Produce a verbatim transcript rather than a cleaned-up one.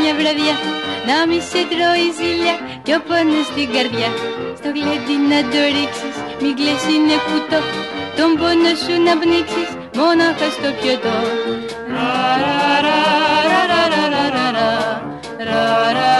μια βραδιά να μη σε τρώει ζήλια κι ο πόνος στην καρδιά. Στο γλέντι να το ρίξεις, μην κλαις είναι κουτό, τον πόνο σου να πνίξεις μόναχα στο πιωτό. Ρα ρα ρα ρα ρα ρα ρα ρα ρα.